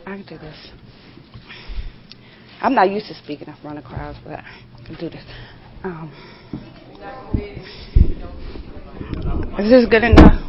I can do this. I'm not used to speaking in front of crowds, but I can do this. Is this good enough?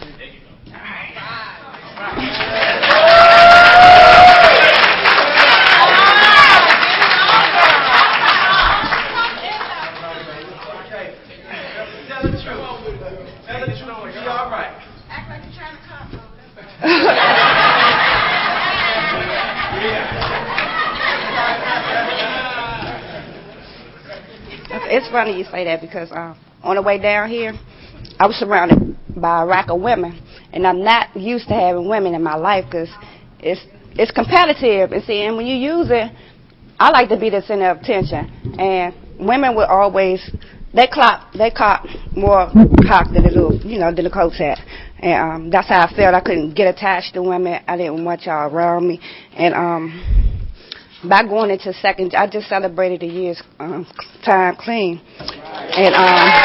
It's funny you say that because on the way down here, I was surrounded by a rack of women, and I'm not used to having women in my life because it's competitive. And see, and when you use it, I like to be the center of attention, and women will always they cop more cock than than the coach hat, and that's how I felt. I couldn't get attached to women. I didn't want y'all around me, and by going into second, I just celebrated a year's time clean, and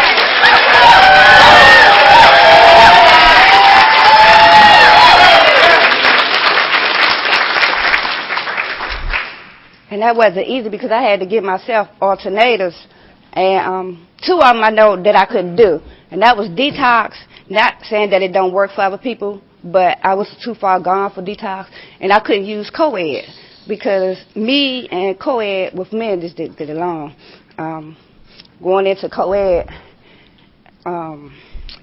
that wasn't easy because I had to give myself alternatives, and two of them I know that I couldn't do, and that was detox. Not saying that it don't work for other people, but I was too far gone for detox, and I couldn't use co-ed. Because me and co-ed with men just didn't get along. Going into co-ed, I'm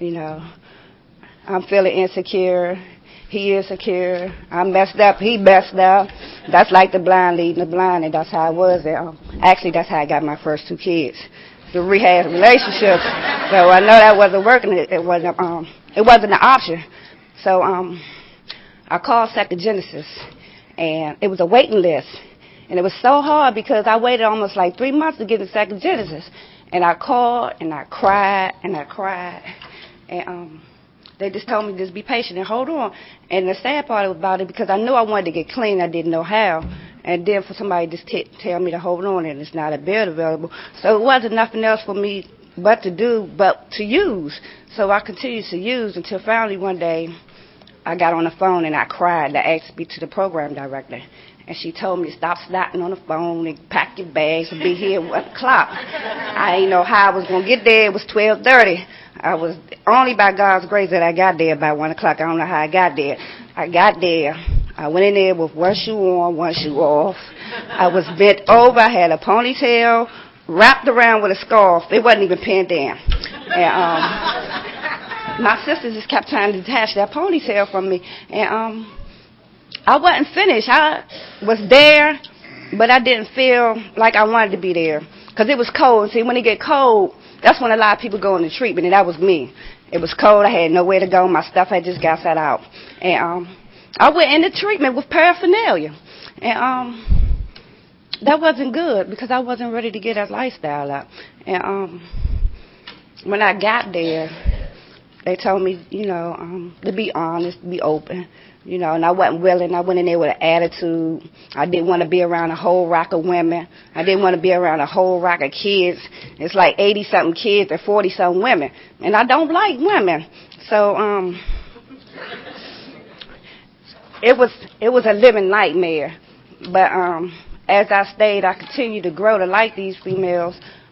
feeling insecure. He insecure. I messed up. He messed up. That's like the blind leading the blind, and that's how it was. Actually, that's how I got my first two kids. The rehab relationships. So I know that wasn't working. It wasn't an option. So I called Second Genesis. And it was a waiting list. And it was so hard because I waited almost like 3 months to get in Second Genesis. And I called, and I cried, and I cried. And they just told me just be patient and hold on. And the sad part about it, because I knew I wanted to get clean, I didn't know how. And then for somebody to just tell me to hold on, and it's not a bed available. So it wasn't nothing else for me but to use. So I continued to use until finally one day, I got on the phone and I cried. I asked to speak to the program director. And she told me to stop snotting on the phone and pack your bags and be here at 1 o'clock. I didn't know how I was going to get there. It was 12:30. I was only by God's grace that I got there by 1 o'clock. I don't know how I got there. I got there. I went in there with one shoe on, one shoe off. I was bent over. I had a ponytail wrapped around with a scarf. It wasn't even pinned down. And my sisters just kept trying to detach that ponytail from me. And I wasn't finished. I was there, but I didn't feel like I wanted to be there because it was cold. See, when it get cold, that's when a lot of people go into treatment, and that was me. It was cold. I had nowhere to go. My stuff had just got set out. And I went into treatment with paraphernalia. And that wasn't good because I wasn't ready to get that lifestyle up. And when I got there, they told me, to be honest, to be open, and I wasn't willing. I went in there with an attitude. I didn't want to be around a whole rack of women. I didn't want to be around a whole rack of kids. It's like 80-something kids and 40-something women. And I don't like women. So it was a living nightmare. But as I stayed, I continued to grow to like these females.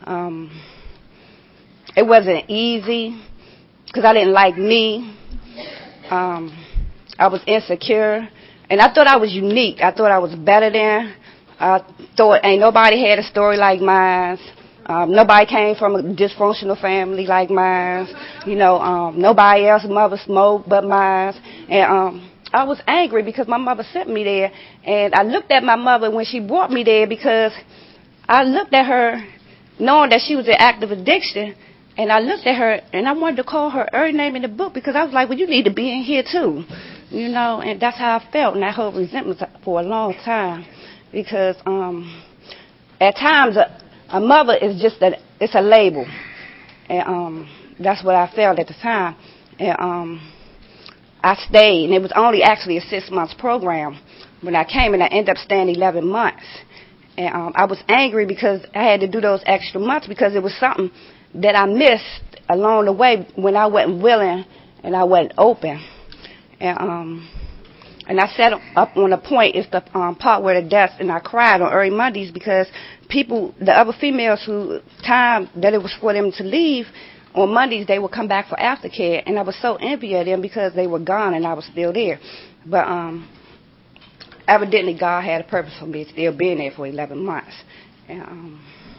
It wasn't easy. Because I didn't like me. I was insecure. And I thought I was unique. I thought I was better than. I thought ain't nobody had a story like mine. Nobody came from a dysfunctional family like mine. Nobody else's mother smoked but mine. And I was angry because my mother sent me there. And I looked at my mother when she brought me there because I looked at her knowing that she was in active addiction. And I looked at her, and I wanted to call her every name in the book because I was like, well, you need to be in here, too. And that's how I felt, and I held resentment for a long time because at times a mother is just it's a label. And that's what I felt at the time. And I stayed, and it was only actually a 6-month program. When I came, and I ended up staying 11 months. And I was angry because I had to do those extra months because it was something that I missed along the way when I wasn't willing and I wasn't open. And And I sat up on a point. It's the part where the desk, and I cried on early Mondays because the other females who time that it was for them to leave, on Mondays they would come back for aftercare, and I was so envious of them because they were gone and I was still there. But evidently God had a purpose for me still being there for 11 months. And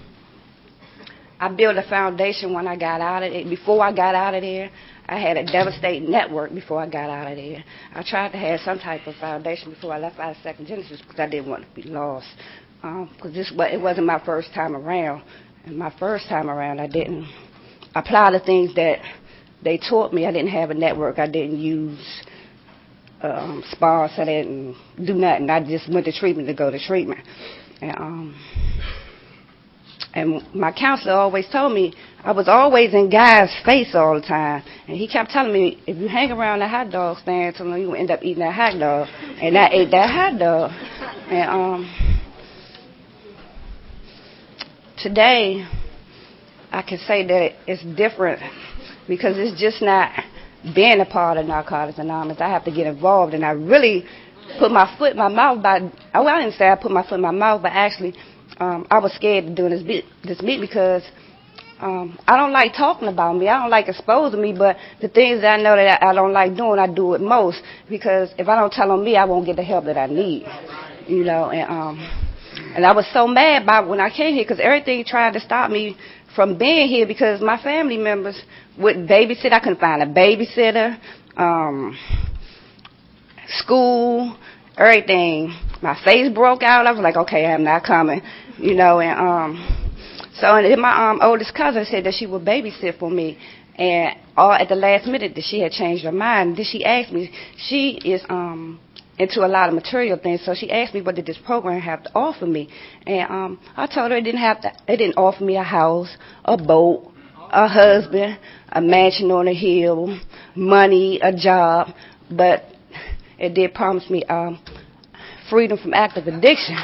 I built a foundation when I got out of it. Before I got out of there, I had a devastating network before I got out of there. I tried to have some type of foundation before I left out of Second Genesis because I didn't want to be lost. Because it wasn't my first time around. And my first time around, I didn't apply the things that they taught me. I didn't have a network. I didn't use spars. I didn't do nothing. I just went to treatment to go to treatment. And my counselor always told me I was always in Guy's face all the time. And he kept telling me, if you hang around the hot dog stand too long, you will end up eating that hot dog. And I ate that hot dog. And today, I can say that it's different because it's just not being a part of Narcotics Anonymous. I have to get involved, and I really put my foot in my mouth I didn't say I put my foot in my mouth, but actually I was scared of doing this meet because I don't like talking about me. I don't like exposing me, but the things that I know that I don't like doing, I do it most because if I don't tell on me, I won't get the help that I need, and I was so mad about when I came here because everything tried to stop me from being here because my family members would babysit. I couldn't find a babysitter, school, everything. My face broke out. I was like, okay, I'm not coming, and then my oldest cousin said that she would babysit for me, and all at the last minute that she had changed her mind. Then she asked me, she is into a lot of material things, so she asked me what did this program have to offer me, and I told her it didn't offer me a house, a boat, a husband, a mansion on a hill, money, a job, but it did promise me freedom from active addiction.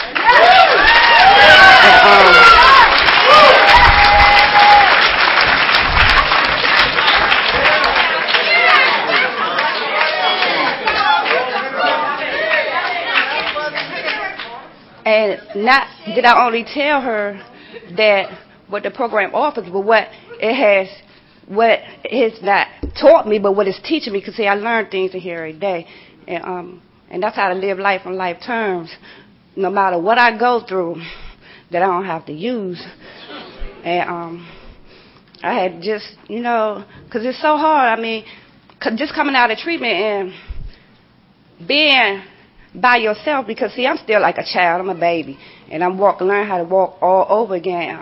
And not did I only tell her that what the program offers, but what it has not taught me, but what it's teaching me. Because see, I learn things in here every day, and that's how to live life on life terms. No matter what I go through, that I don't have to use. And I had just, because it's so hard. I mean, just coming out of treatment and being by yourself, because see, I'm still like a child. I'm a baby, and I'm learning how to walk all over again.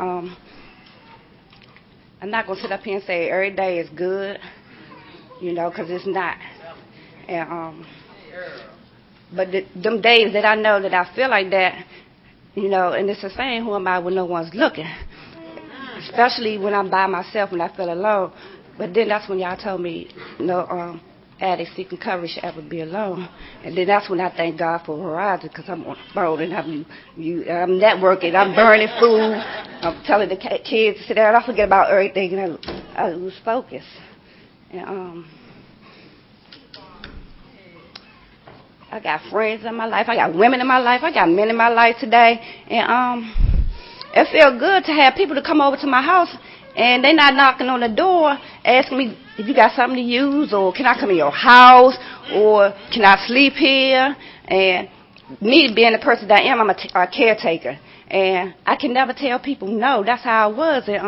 I'm not gonna sit up here and say every day is good, because it's not. And but them days that I know that I feel like that, and it's the same. Who am I when no one's looking? Especially when I'm by myself and I feel alone. But then that's when y'all told me, addicts seeking coverage should ever be alone. And then that's when I thank God for Horizon, because I'm on the road and I'm networking, I'm burning food, I'm telling the kids to sit down. I forget about everything and I lose focus. And I got friends in my life, I got women in my life, I got men in my life today, and it feels good to have people to come over to my house and they're not knocking on the door asking me if you got something to use, or can I come in your house, or can I sleep here? And me being the person that I am, I'm a caretaker. And I can never tell people no. That's how I was. And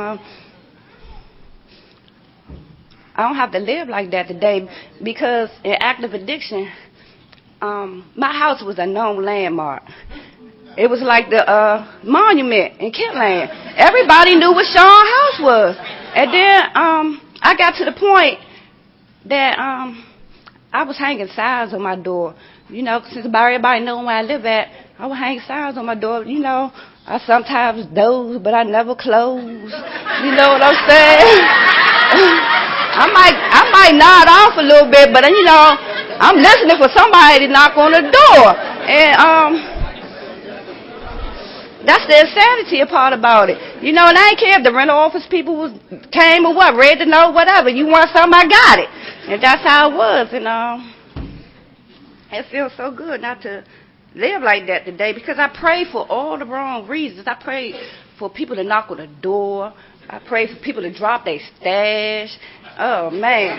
I don't have to live like that today, because in active addiction, my house was a known landmark. It was like the monument in Kentland. Everybody knew what Sean's house was. And then I got to the point that I was hanging signs on my door. Since everybody knew where I live at, I would hang signs on my door. I sometimes doze, but I never close. You know what I'm saying? I might nod off a little bit, but I'm listening for somebody to knock on the door. And that's the insanity part about it. And I ain't care if the rental office people came or what, read the note, whatever. You want something, I got it. And that's how it was. It feels so good not to live like that today because I prayed for all the wrong reasons. I prayed for people to knock on the door. I prayed for people to drop their stash. Oh, man.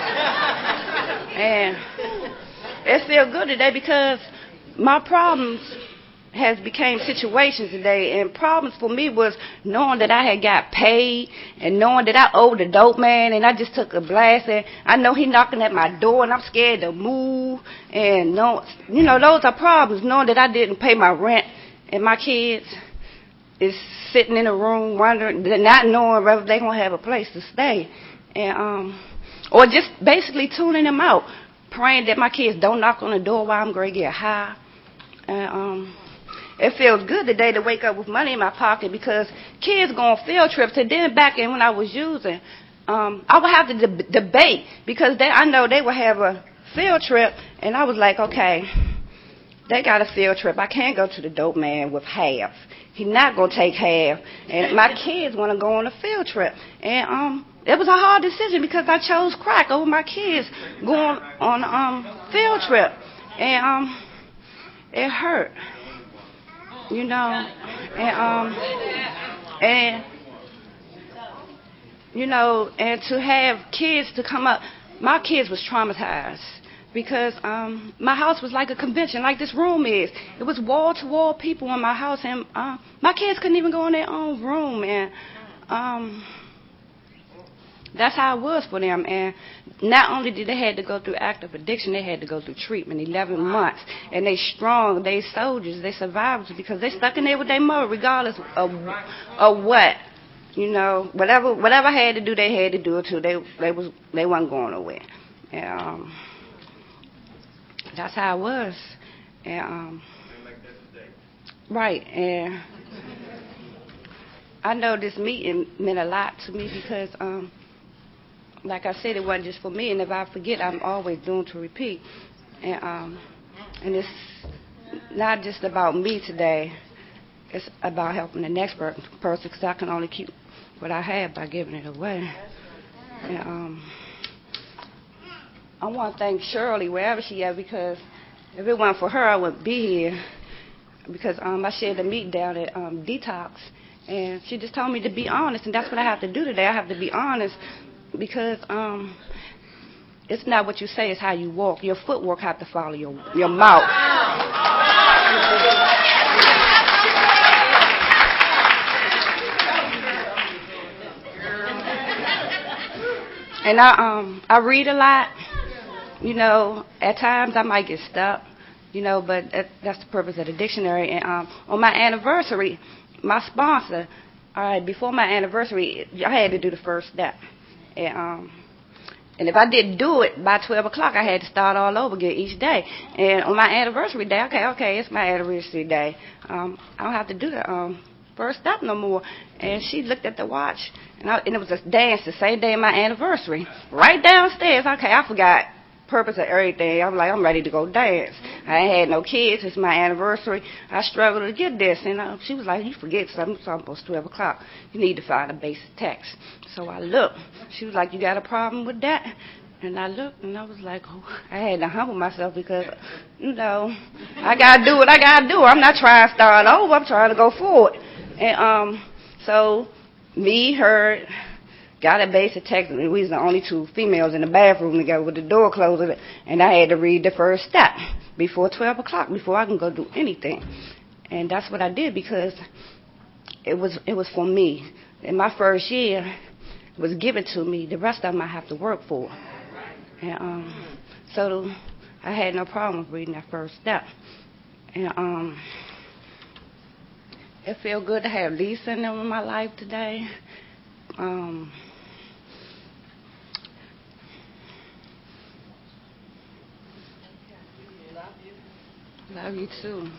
And it feels good today because my problems has became situations today, and problems for me was knowing that I had got paid and knowing that I owed the dope man, and I just took a blast, and I know he knocking at my door, and I'm scared to move, and no, you know, those are problems, knowing that I didn't pay my rent, and my kids is sitting in a room wondering, not knowing whether they're going to have a place to stay, and or just basically tuning them out, praying that my kids don't knock on the door while I'm going to get high, and it feels good today to wake up with money in my pocket because kids go on field trips. And then back in when I was using, I would have to debate because I know they would have a field trip. And I was like, okay, they got a field trip. I can't go to the dope man with half. He's not going to take half. And my kids want to go on a field trip. And it was a hard decision because I chose crack over my kids going on a field trip. And it hurt. You know, and you know, and to have kids to come up, my kids was traumatized because my house was like a convention, like this room is. It was wall to wall people in my house, and my kids couldn't even go in their own room, and that's how it was for them. And not only did they had to go through active addiction, they had to go through treatment, 11 months. And they strong, they soldiers, they survivors because they stuck in there with their mother regardless of what. You know, whatever had to do, they had to do it too. They wasn't going nowhere. And that's how it was. And right. And I know this meeting meant a lot to me because like I said, it wasn't just for me, and if I forget, I'm always doomed to repeat. And it's not just about me today. It's about helping the next person because I can only keep what I have by giving it away. And I want to thank Shirley, wherever she is, because if it weren't for her, I wouldn't be here. Because I shared the meeting down at Detox, and she just told me to be honest, and that's what I have to do today. I have to be honest. Because it's not what you say, it's how you walk. Your footwork have to follow your mouth. And I read a lot. You know, at times I might get stuck. You know, but that's the purpose of the dictionary. And on my anniversary, my sponsor, all right, before my anniversary, I had to do the first step. And if I didn't do it by 12 o'clock, I had to start all over again each day. And on my anniversary day, okay, it's my anniversary day. I don't have to do the first step no more. And she looked at the watch, and it was a dance the same day of my anniversary, right downstairs. Okay, I forgot purpose of everything. I'm like, I'm ready to go dance. I ain't had no kids. It's my anniversary. I struggled to get this. And she was like, you forget something. It's almost 12 o'clock. You need to find a basic text. So I looked. She was like, you got a problem with that? And I looked, and I was like, oh, I had to humble myself because, you know, I got to do what I got to do. I'm not trying to start over. I'm trying to go forward. And so me, her, got a basic text, and we was the only two females in the bathroom together with the door closed, and I had to read the first step before 12 o'clock, before I can go do anything. And that's what I did because it was for me. In my first year, it was given to me. The rest of them I have to work for. And so I had no problem with reading that first step. And it feels good to have Lisa in my life today. Love you too.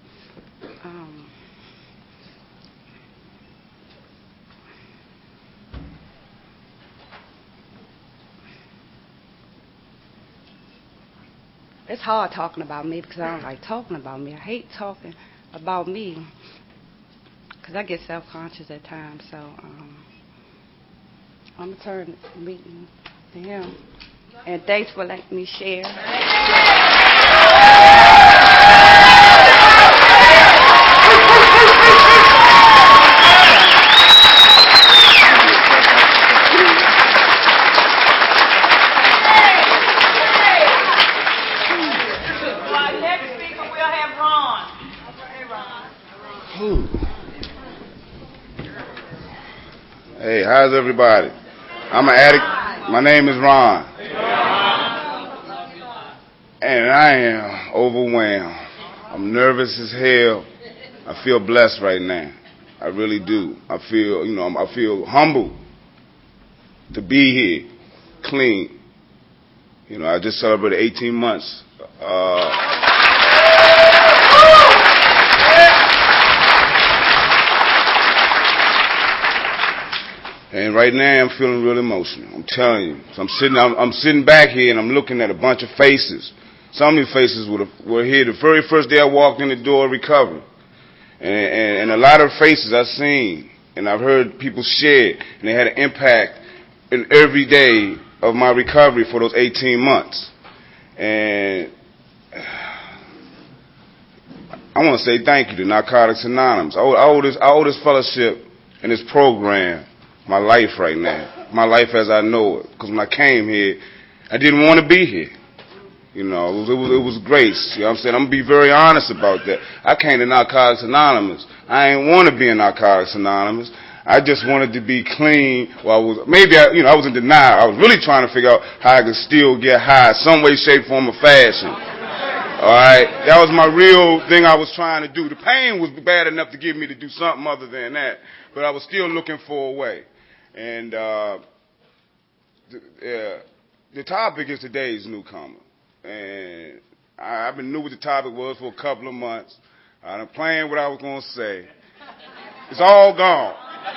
It's hard talking about me because I don't like talking about me. I hate talking about me because I get self-conscious at times. So I'm going to turn the meeting to him. And thanks for letting me share. Hey, how's everybody? I'm an addict. My name is Ron. And I am overwhelmed. I'm nervous as hell. I feel blessed right now. I really do. I feel humbled to be here, clean. I just celebrated 18 months. And right now I'm feeling real emotional. I'm telling you. So I'm sitting back here and I'm looking at a bunch of faces. Some of these faces were here the very first day I walked in the door of recovery. And a lot of faces I've seen and I've heard people share, and they had an impact in every day of my recovery for those 18 months. And I want to say thank you to Narcotics Anonymous. I owe this fellowship and this program my life right now, my life as I know it. Because when I came here, I didn't want to be here. It was grace. You know what I'm saying? I'm going to be very honest about that. I came to Narcotics Anonymous. I ain't want to be in Narcotics Anonymous. I just wanted to be clean. I was in denial. I was really trying to figure out how I could still get high, some way, shape, form, or fashion. All right? That was my real thing I was trying to do. The pain was bad enough to get me to do something other than that, but I was still looking for a way. And the topic is today's newcomer. And I've been knew what the topic was for a couple of months. I'm playing what I was going to say. It's all gone.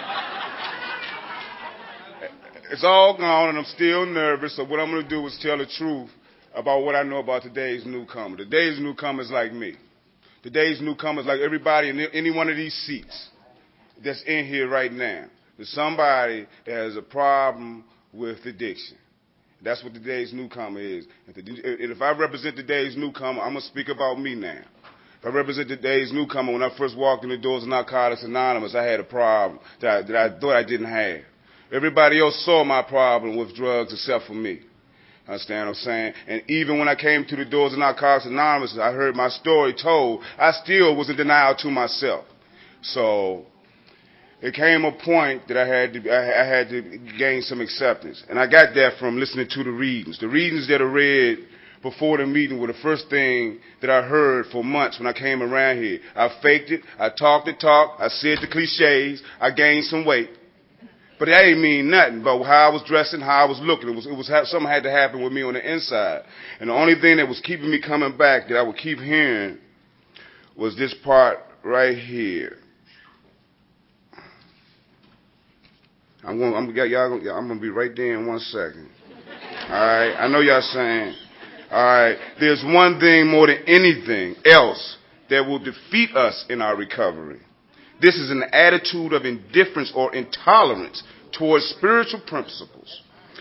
It's all gone, and I'm still nervous. So what I'm going to do is tell the truth about what I know about today's newcomer. Today's newcomer is like me. Today's newcomer is like everybody in any one of these seats that's in here right now. There's somebody that has a problem with addiction. That's what today's newcomer is. And if I represent today's newcomer, I'm going to speak about me now. If I represent today's newcomer, when I first walked in the doors of Narcotics Anonymous, I had a problem that I thought I didn't have. Everybody else saw my problem with drugs except for me. Understand what I'm saying? And even when I came to the doors of Narcotics Anonymous, I heard my story told, I still was in denial to myself. So it came a point that I had to gain some acceptance. And I got that from listening to the readings. The readings that I read before the meeting were the first thing that I heard for months when I came around here. I faked it. I talked the talk. I said the cliches. I gained some weight. But that ain't mean nothing about how I was dressing, how I was looking. Something had to happen with me on the inside. And the only thing that was keeping me coming back that I would keep hearing was this part right here. I'm gonna be right there in 1 second. All right, I know y'all saying. All right, there's one thing more than anything else that will defeat us in our recovery. This is an attitude of indifference or intolerance towards spiritual principles.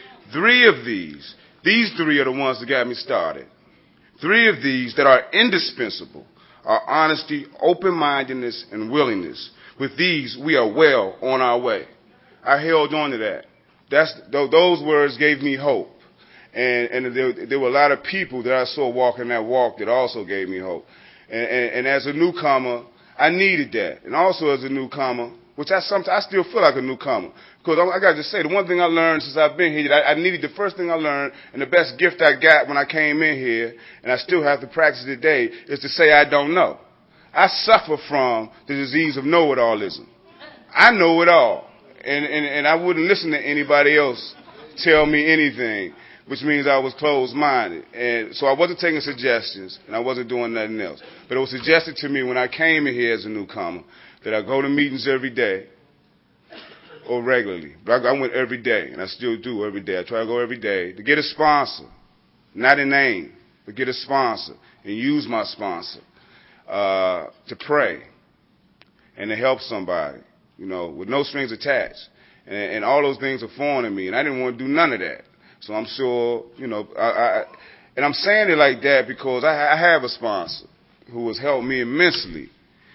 These three are the ones that got me started. 3 of these that are indispensable are honesty, open-mindedness, and willingness. With these, we are well on our way. I held on to that. Those words gave me hope. And there were a lot of people that I saw walking that walk that also gave me hope. And as a newcomer, I needed that. And also as a newcomer, which I still feel like a newcomer. Because I got to just say, the one thing I learned since I've been here, I needed the first thing I learned, and the best gift I got when I came in here, and I still have to practice today, is to say I don't know. I suffer from the disease of know-it-allism. I know it all. And I wouldn't listen to anybody else tell me anything, which means I was closed-minded. And so I wasn't taking suggestions, and I wasn't doing nothing else. But it was suggested to me when I came in here as a newcomer that I go to meetings every day or regularly. But I went every day, and I still do every day. I try to go every day to get a sponsor, not a name, but get a sponsor and use my sponsor to pray and to help somebody, with no strings attached. And all those things are foreign to me, and I didn't want to do none of that. So I'm sure, and I'm saying it like that because I have a sponsor who has helped me immensely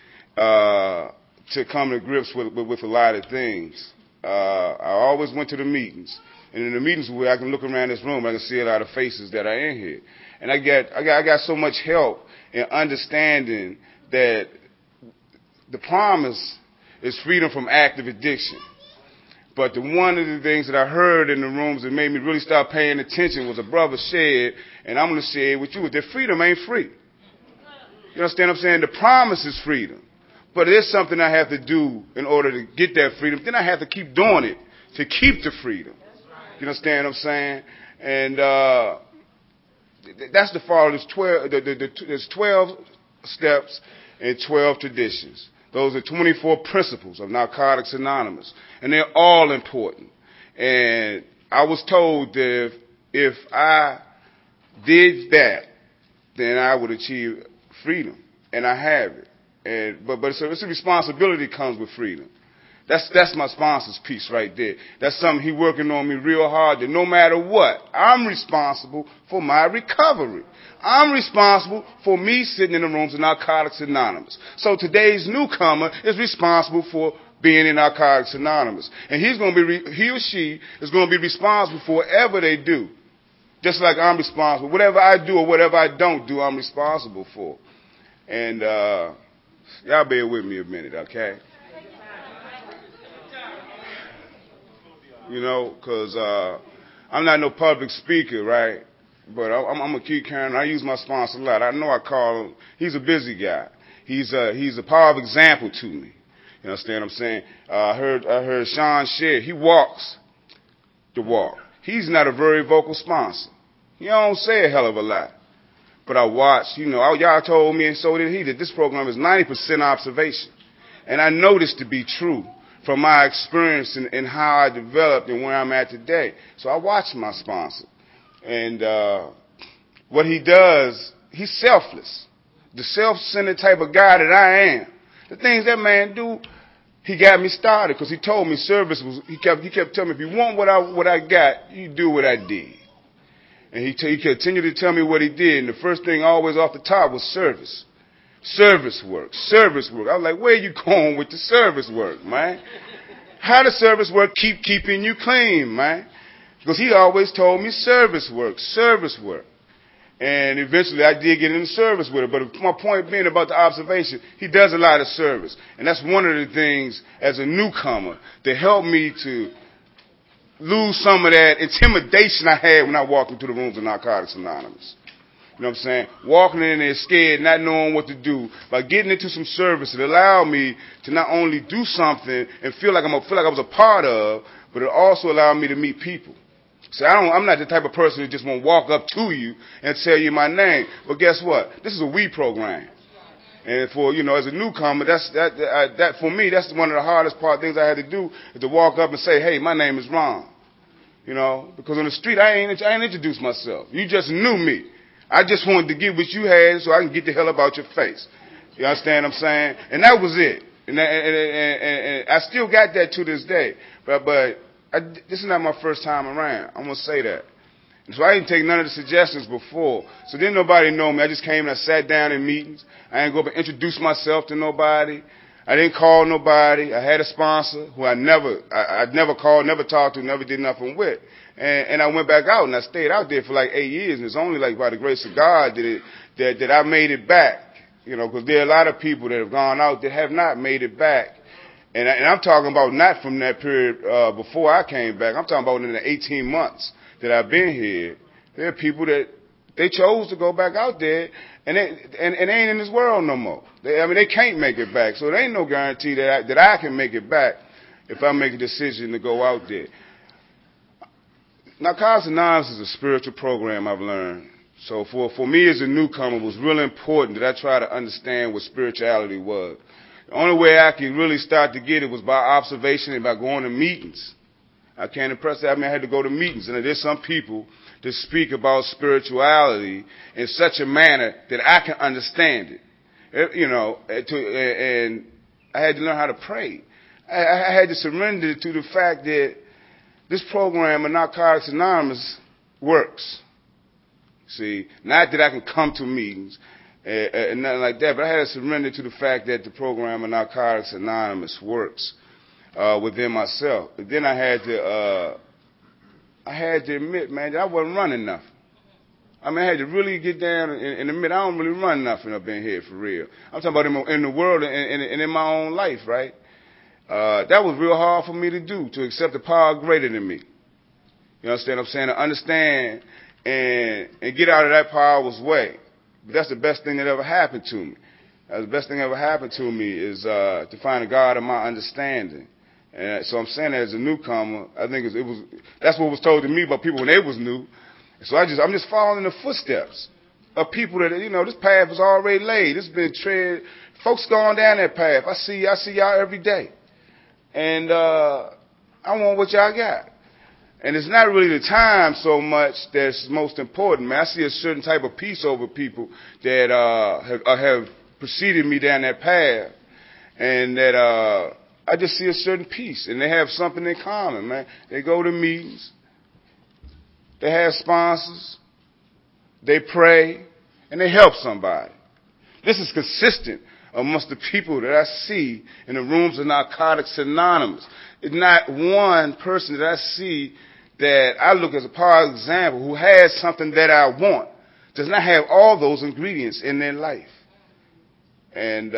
to come to grips with a lot of things. I always went to the meetings, and in the meetings where I can look around this room, I can see a lot of faces that are in here, and I got so much help in understanding that the promise is freedom from active addiction. But one of the things that I heard in the rooms that made me really start paying attention was a brother said, and I'm going to say it with you, that freedom ain't free. You understand what I'm saying? The promise is freedom. But it is something I have to do in order to get that freedom. Then I have to keep doing it to keep the freedom. You understand what I'm saying? And that's the fall. There's 12 steps and 12 traditions. Those are 24 principles of Narcotics Anonymous. And they're all important. And I was told that if I did that, then I would achieve freedom. And I have it. But it's a responsibility that comes with freedom. That's my sponsor's piece right there. That's something he working on me real hard that no matter what, I'm responsible for my recovery. I'm responsible for me sitting in the rooms of Narcotics Anonymous. So today's newcomer is responsible for being in Narcotics Anonymous. And he or she is going to be responsible for whatever they do. Just like I'm responsible. Whatever I do or whatever I don't do, I'm responsible for. And y'all bear with me a minute, okay? Because I'm not no public speaker, right? But I'm going to keep carrying. I use my sponsor a lot. I know I call him. He's a busy guy. He's a powerful example to me. You understand what I'm saying? I heard Sean share. He walks the walk. He's not a very vocal sponsor. He don't say a hell of a lot. But I watched, y'all told me, and so did he, that this program is 90% observation. And I know this to be true from my experience and how I developed and where I'm at today. So I watched my sponsor. And what he does, he's selfless. The self-centered type of guy that I am. The things that man do, he got me started because he told me service was, he kept telling me, if you want what I got, you do what I did. And he continued to tell me what he did. And the first thing always off the top was service. Service work. Service work. I was like, where you going with the service work, man? How does service work keeping you clean, man? Because he always told me service work. Service work. And eventually I did get into service with it. But my point being about the observation, he does a lot of service. And that's one of the things as a newcomer that helped me to lose some of that intimidation I had when I walked into the rooms of Narcotics Anonymous. You know what I'm saying? Walking in there scared, not knowing what to do. By getting into some service, it allowed me to not only do something and feel like I was a part of, but it also allowed me to meet people. So I'm not the type of person that just want to walk up to you and tell you my name. But guess what? This is a we program. And for, as a newcomer, that for me, that's one of the hardest things I had to do is to walk up and say, hey, my name is Ron. Because on the street, I ain't introduced myself. You just knew me. I just wanted to get what you had so I can get the hell about your face. You understand what I'm saying? And that was it. And I still got that to this day. But this is not my first time around. I'm going to say that. And so I didn't take none of the suggestions before. So didn't nobody know me. I just came and I sat down in meetings. I didn't go up and introduce myself to nobody. I didn't call nobody. I had a sponsor who I'd never called, never talked to, never did nothing with. And I went back out and I stayed out there for like 8 years. And it's only like by the grace of God that I made it back. Because there are a lot of people that have gone out that have not made it back. And I'm talking about not from that period before I came back. I'm talking about in the 18 months that I've been here. There are people that they chose to go back out there and they ain't in this world no more. They can't make it back. So there ain't no guarantee that I can make it back if I make a decision to go out there. Narcotics Anonymous is a spiritual program I've learned. So for me as a newcomer, it was really important that I try to understand what spirituality was. The only way I could really start to get it was by observation and by going to meetings. I can't impress that. I had to go to meetings. And there's some people that speak about spirituality in such a manner that I can understand it. And I had to learn how to pray. I had to surrender to the fact that this program of Narcotics Anonymous works. See, not that I can come to meetings and nothing like that, but I had to surrender to the fact that the program of Narcotics Anonymous works within myself. But then I had to admit, man, that I wasn't running nothing. I mean, I had to really get down and admit I don't really run nothing up in here for real. I'm talking about in the world and in my own life, right? That was real hard for me to do, to accept the power greater than me. You understand what I'm saying? To understand and get out of that power's way. But that's the best thing that ever happened to me. The best thing that ever happened to me is to find a God of my understanding. And so I'm saying that as a newcomer, I think that's what was told to me by people when they was new. So I'm just following the footsteps of people that, you know, this path was already laid. It's been tread. Folks going down that path. I see y'all every day. And I want what y'all got. And it's not really the time so much that's most important, man. I see a certain type of peace over people that have preceded me down that path. And that I just see a certain peace. And they have something in common, man. They go to meetings. They have sponsors, they pray, and they help somebody. This is consistent amongst the people that I see in the rooms of Narcotics Anonymous. It's not one person that I see that I look as a power example who has something that I want, does not have all those ingredients in their life. And,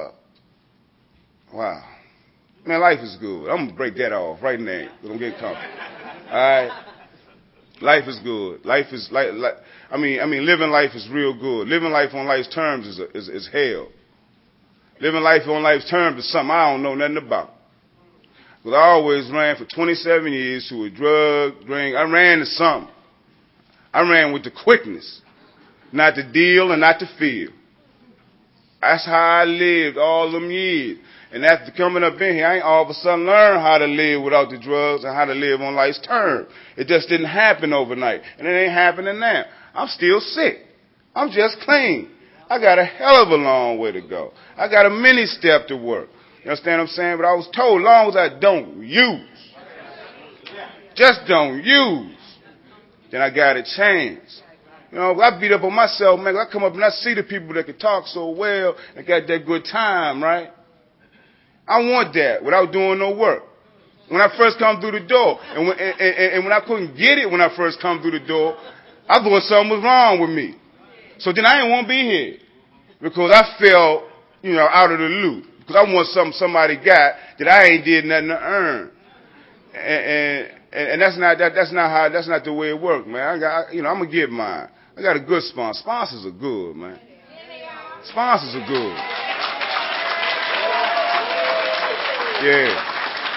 wow. Man, life is good. I'm going to break that off right now. I'm going to get comfortable. All right? Life is good. Life is I mean, living life is real good. Living life on life's terms is hell. Living life on life's terms is something I don't know nothing about. Because I always ran for 27 years to a drug, drink. I ran to something. I ran with the quickness, not to deal and not to feel. That's how I lived all them years. And after coming up in here, I ain't all of a sudden learned how to live without the drugs and how to live on life's terms. It just didn't happen overnight. And it ain't happening now. I'm still sick. I'm just clean. I got a hell of a long way to go. I got a mini step to work. You understand what I'm saying? But I was told, as long as I don't use, just don't use, then I got a chance. You know, I beat up on myself, man. I come up and I see the people that can talk so well and got that good time, right? I want that without doing no work. When I first come through the door, and when I couldn't get it when I first come through the door, I thought something was wrong with me. So then I didn't want to be here because I felt, you know, out of the loop. Because I want something somebody got that I ain't did nothing to earn. And that's not the way it works, man. I'm gonna get mine. I got a good sponsor. Sponsors are good, man. Sponsors are good. Yeah.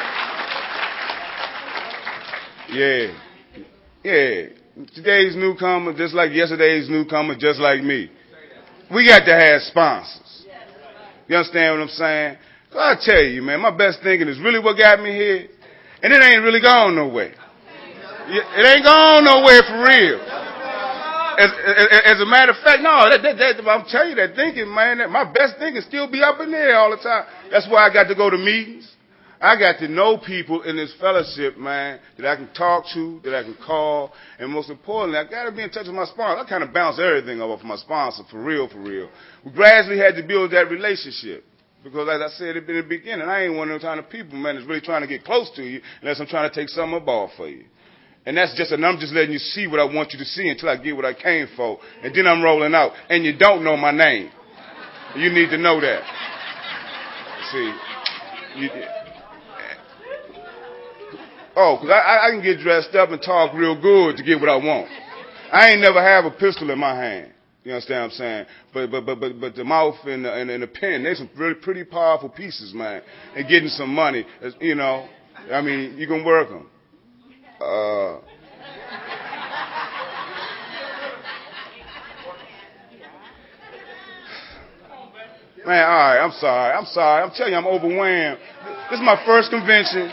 Today's newcomer, just like yesterday's newcomer, just like me. We got to have sponsors. You understand what I'm saying? I tell you, man, my best thinking is really what got me here, and it ain't really gone nowhere. It ain't gone nowhere for real. As a matter of fact, no, I'm telling you that thinking, man, that my best thinking still be up in there all the time. That's why I got to go to meetings. I got to know people in this fellowship, man, that I can talk to, that I can call, and most importantly, I got to be in touch with my sponsor. I kind of bounce everything off of my sponsor, for real. We gradually had to build that relationship. Because as I said in the beginning, I ain't one of those kind of people, man, that's really trying to get close to you unless I'm trying to take something off for you. And I'm just letting you see what I want you to see until I get what I came for. And then I'm rolling out. And you don't know my name. You need to know that. See. Because I can get dressed up and talk real good to get what I want. I ain't never have a pistol in my hand. You understand what I'm saying? But the mouth and the pen, they're some really pretty powerful pieces, man. And getting some money, you know. I mean, you can work them. Man, all right, I'm sorry. I'm telling you, I'm overwhelmed. This is my first convention.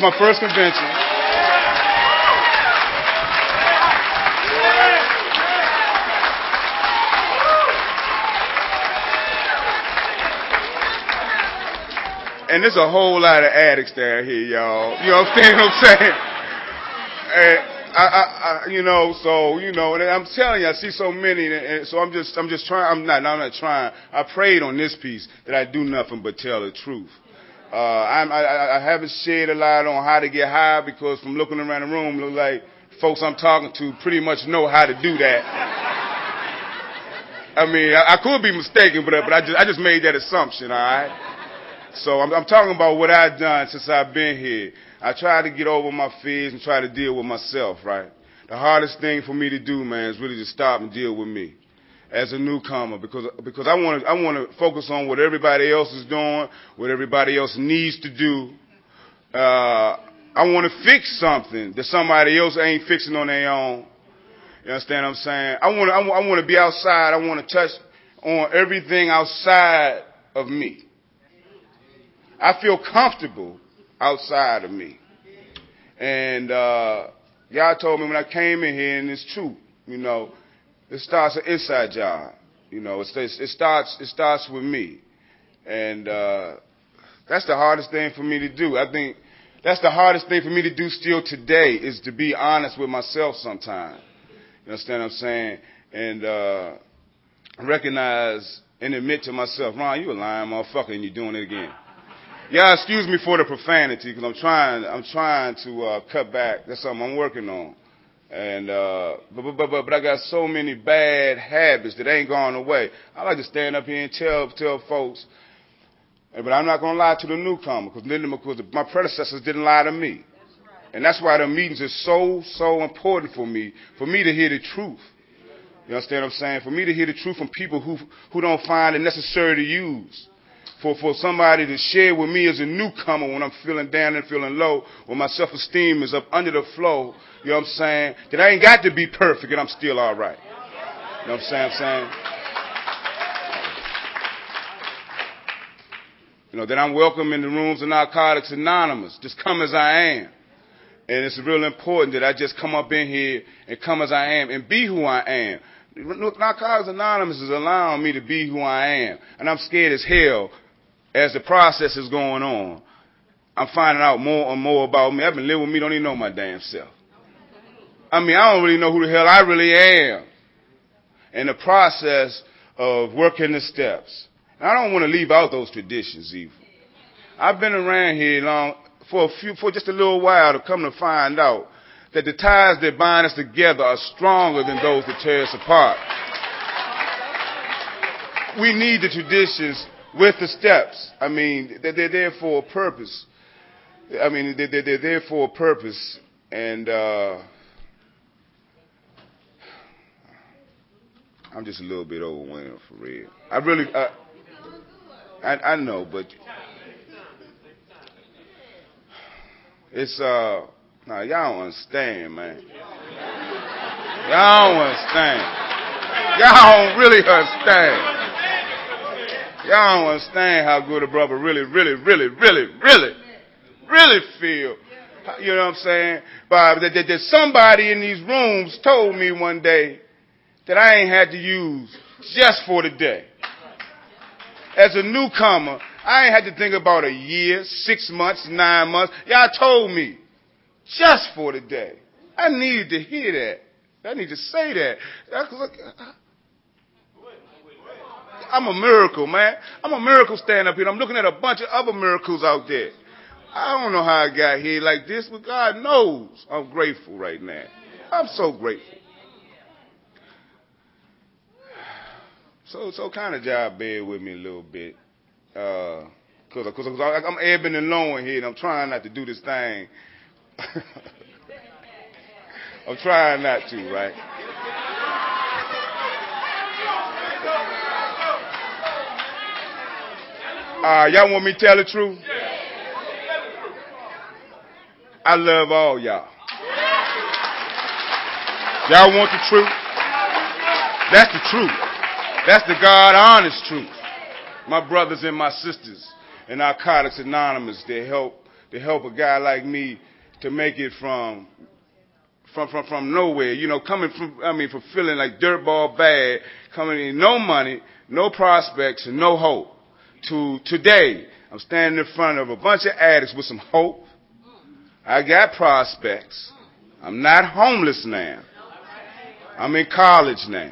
And there's a whole lot of addicts down here, y'all. You understand what I'm saying? And and I'm telling you, I see so many, and so I'm just trying. I'm not trying. I prayed on this piece that I do nothing but tell the truth. I haven't shed a light on how to get high because from looking around the room, it looks like folks I'm talking to pretty much know how to do that. I mean, I could be mistaken, but I just made that assumption, all right? So I'm talking about what I've done since I've been here. I try to get over my fears and try to deal with myself, right? The hardest thing for me to do, man, is really to stop and deal with me as a newcomer because I want to focus on what everybody else is doing, what everybody else needs to do. I want to fix something that somebody else ain't fixing on their own. You understand what I'm saying? I want to be outside. I want to touch on everything outside of me. I feel comfortable outside of me. And y'all told me when I came in here, and it's true, it starts an inside job. It starts with me. And that's the hardest thing for me to do. I think that's the hardest thing for me to do still today is to be honest with myself sometimes. You understand what I'm saying? And recognize and admit to myself, Ron, you a lying motherfucker and you're doing it again. Yeah, excuse me for the profanity because I'm trying to cut back. That's something I'm working on. And but I got so many bad habits that ain't gone away. I like to stand up here and tell folks, but I'm not gonna lie to the newcomer because my predecessors didn't lie to me. And that's why the meetings are so important for me to hear the truth. You understand what I'm saying? For me to hear the truth from people who don't find it necessary to use. For somebody to share with me as a newcomer when I'm feeling down and feeling low, when my self-esteem is up under the flow, you know what I'm saying? That I ain't got to be perfect and I'm still all right. You know what I'm saying? That I'm welcome in the rooms of Narcotics Anonymous. Just come as I am. And it's real important that I just come up in here and come as I am and be who I am. Narcotics Anonymous is allowing me to be who I am. And I'm scared as hell as the process is going on. I'm finding out more and more about me. I've been living with me, don't even know my damn self. I mean, I don't really know who the hell I really am. In the process of working the steps. And I don't want to leave out those traditions either. I've been around here long for just a little while to come to find out that the ties that bind us together are stronger than those that tear us apart. We need the traditions with the steps. I mean, they're there for a purpose. I mean, they're there for a purpose. And I'm just a little bit overwhelmed for real. I know, but it's y'all don't understand, man. Y'all don't understand. Y'all don't really understand. Y'all don't understand how good a brother really feel. You know what I'm saying? But that somebody in these rooms told me one day that I ain't had to use just for the day. As a newcomer, I ain't had to think about a year, 6 months, 9 months. Y'all told me just for the day. I needed to hear that. I need to say that. I'm a miracle, man. I'm a miracle standing up here. I'm looking at a bunch of other miracles out there. I don't know how I got here like this, but God knows I'm grateful right now. I'm so grateful. So kind of job bear with me a little bit. Cause I'm ebbing and flowing here and I'm trying not to do this thing. I'm trying not to, right? Y'all want me to tell the truth? I love all y'all. Y'all want the truth? That's the truth. That's the God honest truth. My brothers and my sisters in Narcotics Anonymous, they help a guy like me to make it from nowhere. Coming from feeling like dirtball bad, coming in no money, no prospects, and no hope. To today, I'm standing in front of a bunch of addicts with some hope. I got prospects. I'm not homeless now. I'm in college now.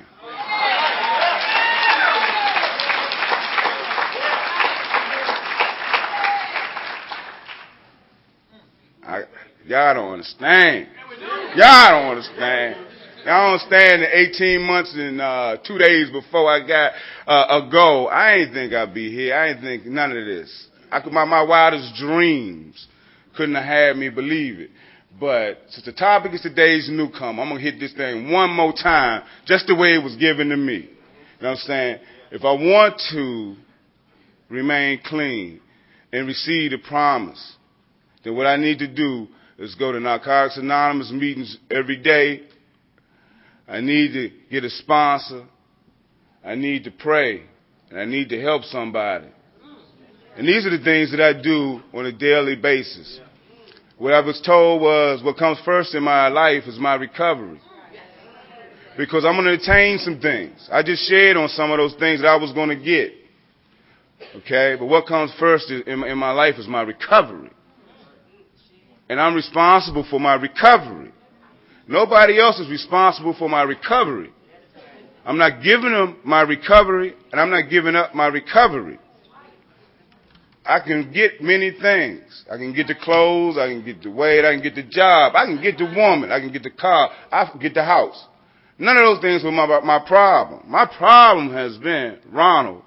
Y'all don't understand. Y'all don't understand. Y'all don't understand the 18 months and 2 days before I got ago. I ain't think I'd be here. I ain't think none of this. My wildest dreams couldn't have had me believe it. But since the topic is today's newcomer, I'm going to hit this thing one more time, just the way it was given to me. You know what I'm saying? If I want to remain clean and receive the promise, then what I need to do is go to Narcotics Anonymous meetings every day. I need to get a sponsor. I need to pray. And I need to help somebody. And these are the things that I do on a daily basis. What I was told was what comes first in my life is my recovery. Because I'm going to attain some things. I just shared on some of those things that I was going to get. Okay? But what comes first in my life is my recovery. And I'm responsible for my recovery. Nobody else is responsible for my recovery. I'm not giving them my recovery, and I'm not giving up my recovery. I can get many things. I can get the clothes, I can get the weight, I can get the job, I can get the woman, I can get the car, I can get the house. None of those things were my problem. My problem has been Ronald.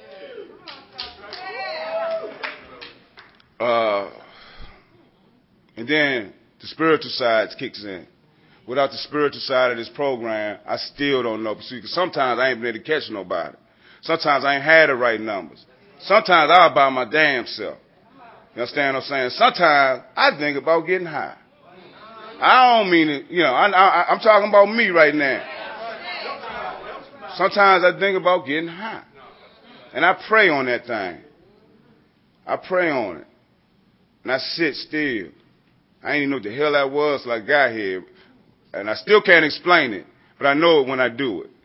And then the spiritual side kicks in. Without the spiritual side of this program, I still don't know. Because sometimes I ain't been able to catch nobody. Sometimes I ain't had the right numbers. Sometimes I'll by my damn self. You understand what I'm saying? Sometimes I think about getting high. I don't mean it, I'm talking about me right now. Sometimes I think about getting high. And I pray on that thing. I pray on it. And I sit still. I ain't even know what the hell that was till I got here. And I still can't explain it, but I know it when I do it.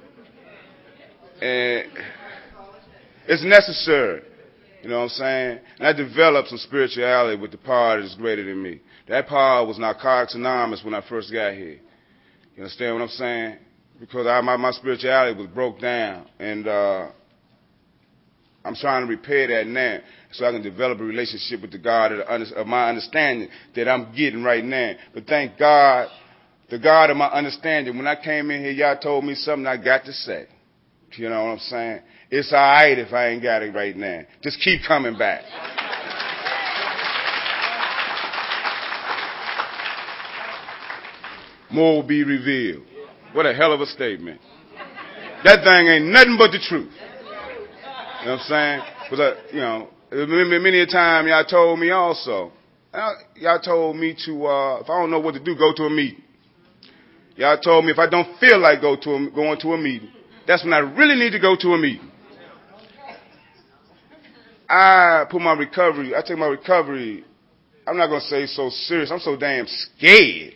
And it's necessary. You know what I'm saying? And I developed some spirituality with the power that is greater than me. That power was Narcotics Anonymous when I first got here. You understand what I'm saying? Because my spirituality was broke down. And I'm trying to repair that now so I can develop a relationship with the God of my understanding that I'm getting right now. But thank God, the God of my understanding, when I came in here, y'all told me something I got to say. You know what I'm saying? It's all right if I ain't got it right now. Just keep coming back. More will be revealed. What a hell of a statement. That thing ain't nothing but the truth. You know what I'm saying? Because, many a time y'all told me also. Y'all told me to, if I don't know what to do, go to a meeting. Y'all told me if I don't feel like going to a meeting, that's when I really need to go to a meeting. I take my recovery, I'm not going to say so serious. I'm so damn scared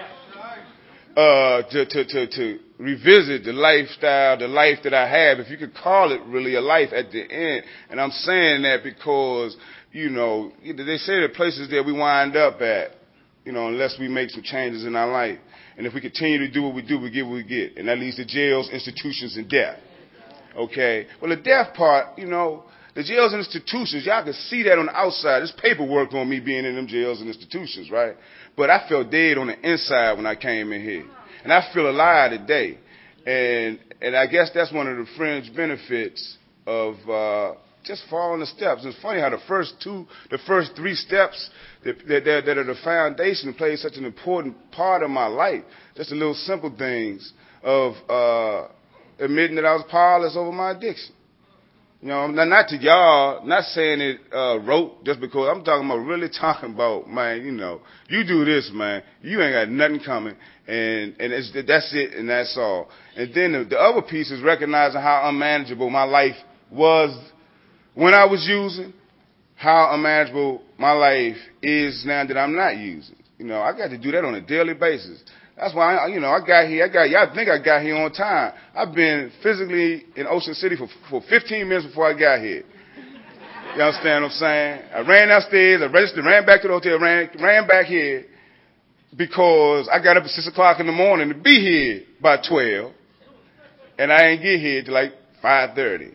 to revisit the lifestyle, the life that I have, if you could call it really a life at the end. And I'm saying that because, they say the places that we wind up at, unless we make some changes in our life. And if we continue to do what we do, we get what we get. And that leads to jails, institutions, and death. Okay? Well, the death part, the jails and institutions, y'all can see that on the outside. There's paperwork on me being in them jails and institutions, right? But I felt dead on the inside when I came in here. And I feel alive today. And I guess that's one of the fringe benefits of just following the steps. It's funny how the first 3 steps that are the foundation play such an important part of my life. Just the little simple things of admitting that I was powerless over my addiction. Not to y'all, not saying it rote just because. I'm really talking about, man, you do this, man, you ain't got nothing coming, and that's it, and that's all. And then the other piece is recognizing how unmanageable my life was when I was using, how unmanageable my life is now that I'm not using. I got to do that on a daily basis. That's why, I got here. Y'all think I got here on time. I've been physically in Ocean City for 15 minutes before I got here. You understand what I'm saying? I ran downstairs, I registered, ran back to the hotel, ran back here, because I got up at 6 o'clock in the morning to be here by 12, and I ain't get here till like 5:30.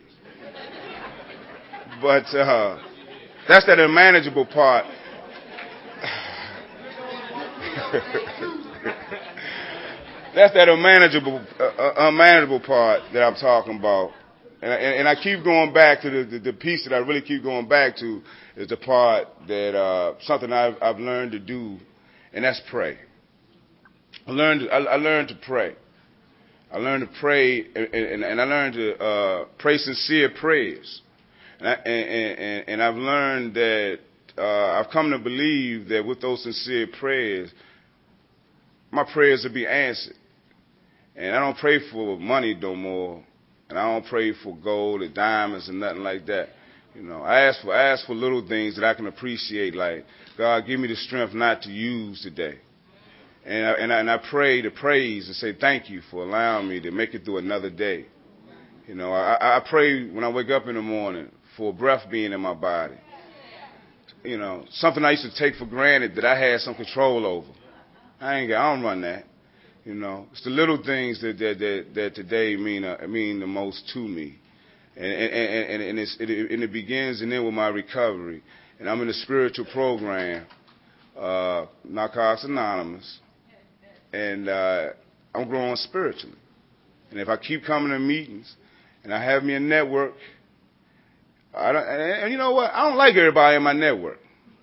But that's that unmanageable part. That's that unmanageable part that I'm talking about. And I keep going back to the piece that I really keep going back to is the part that something I've learned to do, and that's pray. I learned to pray. I learned to pray, and I learned to pray sincere prayers. And I've learned that I've come to believe that with those sincere prayers, my prayers will be answered. And I don't pray for money no more, and I don't pray for gold or diamonds and nothing like that. You know, I ask for little things that I can appreciate, like, God, give me the strength not to use today. And I pray to praise and say thank you for allowing me to make it through another day. You know, I pray when I wake up in the morning for breath being in my body. You know, something I used to take for granted that I had some control over. I don't run that. You know, it's the little things that today mean the most to me, and it begins and ends with my recovery. And I'm in a spiritual program, Narcotics Anonymous, and I'm growing spiritually. And if I keep coming to meetings, and I have me a network, and you know what? I don't like everybody in my network.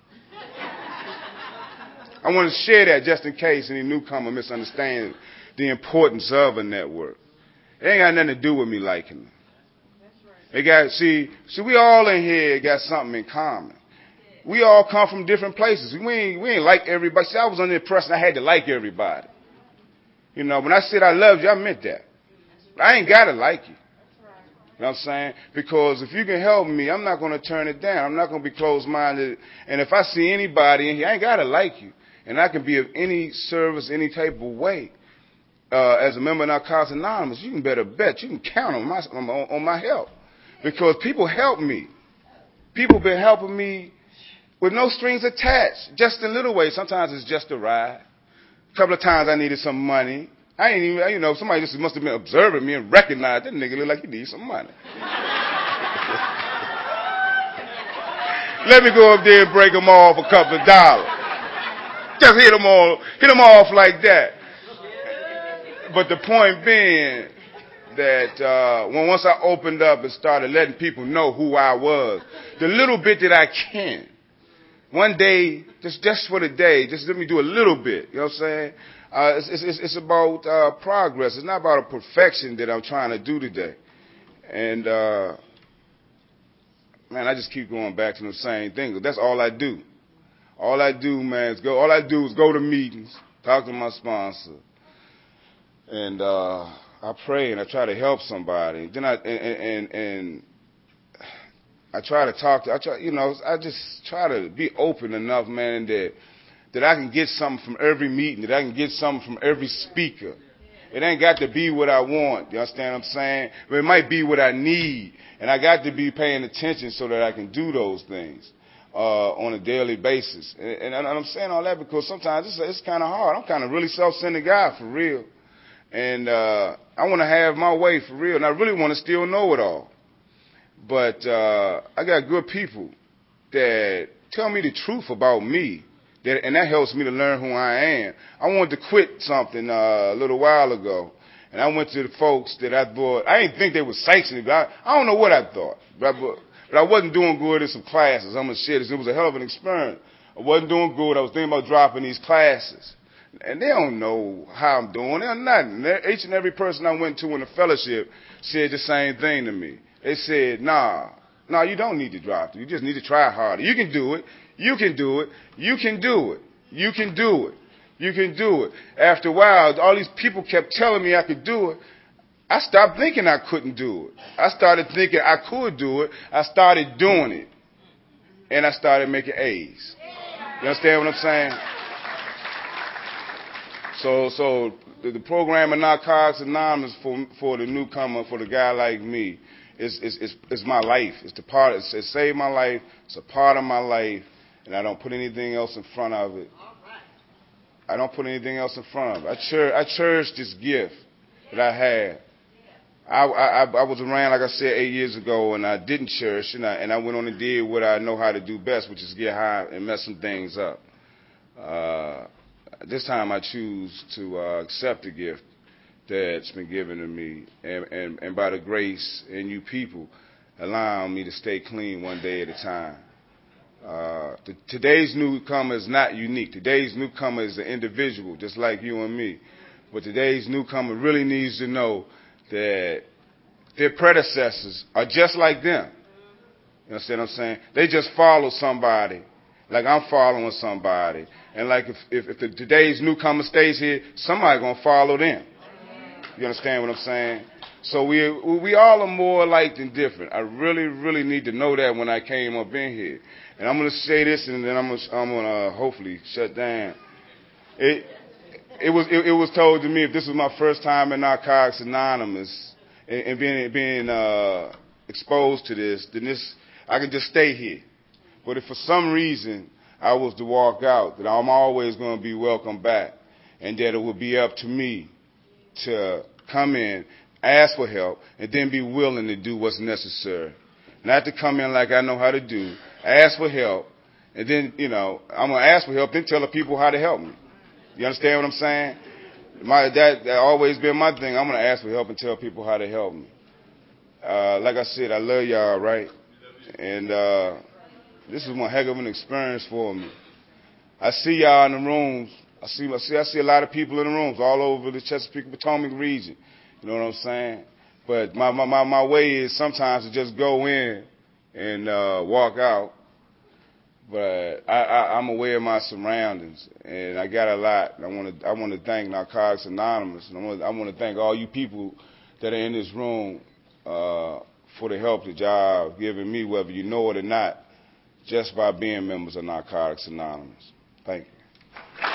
I want to share that just in case any newcomer misunderstands the importance of a network. It ain't got nothing to do with me liking them. It got, see, we all in here got something in common. We all come from different places. We ain't like everybody. See, I was under the impression I had to like everybody. You know, when I said I loved you, I meant that. I ain't got to like you. You know what I'm saying? Because if you can help me, I'm not going to turn it down. I'm not going to be closed-minded. And if I see anybody in here, I ain't got to like you. And I can be of any service, any type of way. As a member of Narcotics Anonymous, you can better bet. You can count on my help. Because people help me. People been helping me with no strings attached. Just in little ways. Sometimes it's just a ride. A couple of times I needed some money. I ain't even, you know, somebody just must have been observing me and recognized that nigga look like he needs some money. Let me go up there and break him off a couple of dollars. Just hit them off like that. But the point being that once I opened up and started letting people know who I was, the little bit that I can, one day, just for the day, just let me do a little bit. You know what I'm saying? It's about progress. It's not about a perfection that I'm trying to do today. And man, I just keep going back to the same thing. That's all I do. All I do, man, is go to meetings, talk to my sponsor, and I pray and I try to help somebody. Then I try to talk to. I just try to be open enough, man, that I can get something from every meeting, that I can get something from every speaker. It ain't got to be what I want. You understand what I'm saying? But it might be what I need, and I got to be paying attention so that I can do those things. On a daily basis. And I'm saying all that because sometimes it's kind of hard. I'm kind of really self-centered guy for real. And I want to have my way for real. And I really want to still know it all. But I got good people that tell me the truth about me. And that helps me to learn who I am. I wanted to quit something a little while ago. And I went to the folks that I thought, I didn't think they would sanction it, but I don't know what I thought. But I wasn't doing good in some classes. I'm going to share this. It was a hell of an experience. I wasn't doing good. I was thinking about dropping these classes. And they don't know how I'm doing. They're nothing. Each and every person I went to in the fellowship said the same thing to me. They said, nah, you don't need to drop it. You just need to try harder. You can do it. You can do it. You can do it. You can do it. You can do it. After a while, all these people kept telling me I could do it. I stopped thinking I couldn't do it. I started thinking I could do it. I started doing it. And I started making A's. You understand what I'm saying? So the program of Narcotics Anonymous for the newcomer, for the guy like me, is my life. It saved my life. It's a part of my life. And I don't put anything else in front of it. I don't put anything else in front of it. I cherish this gift that I had. I was around, like I said, 8 years ago, and I didn't cherish it, and I went on and did what I know how to do best, which is get high and mess some things up. This time I choose to accept the gift that's been given to me, and by the grace and you people allowing me to stay clean one day at a time. Today's newcomer is not unique. Today's newcomer is an individual, just like you and me. But today's newcomer really needs to know that their predecessors are just like them. You understand what I'm saying? They just follow somebody, like I'm following somebody. And like if today's newcomer stays here, somebody's going to follow them. You understand what I'm saying? So we all are more alike than different. I really, really need to know that when I came up in here. And I'm going to say this, and then I'm going to hopefully shut down. It was told to me if this was my first time in Narcotics Anonymous and being exposed to this, then I could just stay here. But if for some reason I was to walk out, that I'm always going to be welcome back, and that it would be up to me to come in, ask for help, and then be willing to do what's necessary. Not to come in like I know how to do, ask for help, and then, I'm going to ask for help, then tell the people how to help me. You understand what I'm saying? That always been my thing. I'm going to ask for help and tell people how to help me. Like I said, I love y'all, right? And this is one heck of an experience for me. I see y'all in the rooms. I see a lot of people in the rooms all over the Chesapeake Potomac region. You know what I'm saying? But my way is sometimes to just go in and walk out. But I'm aware of my surroundings, and I got a lot. I want to thank Narcotics Anonymous, and I want to thank all you people that are in this room for the help that y'all have given me, whether you know it or not, just by being members of Narcotics Anonymous. Thank you.